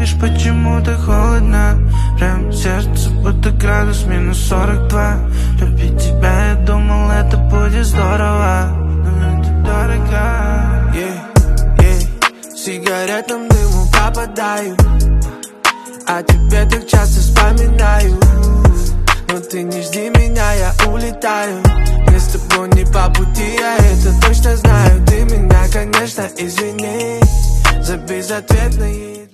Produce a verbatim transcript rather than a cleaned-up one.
любишь, почему ты холодна? Прям сердце будто градус минус сорок два. Любить тебя, я думал, это будет здорово, но это дорого. Yeah, yeah. Сигаретным дыму попадаю, а тебе так часто вспоминаю. Но ты не жди меня, я улетаю. Мне с тобой не по пути, я это точно знаю. Ты меня, конечно, извини за безответные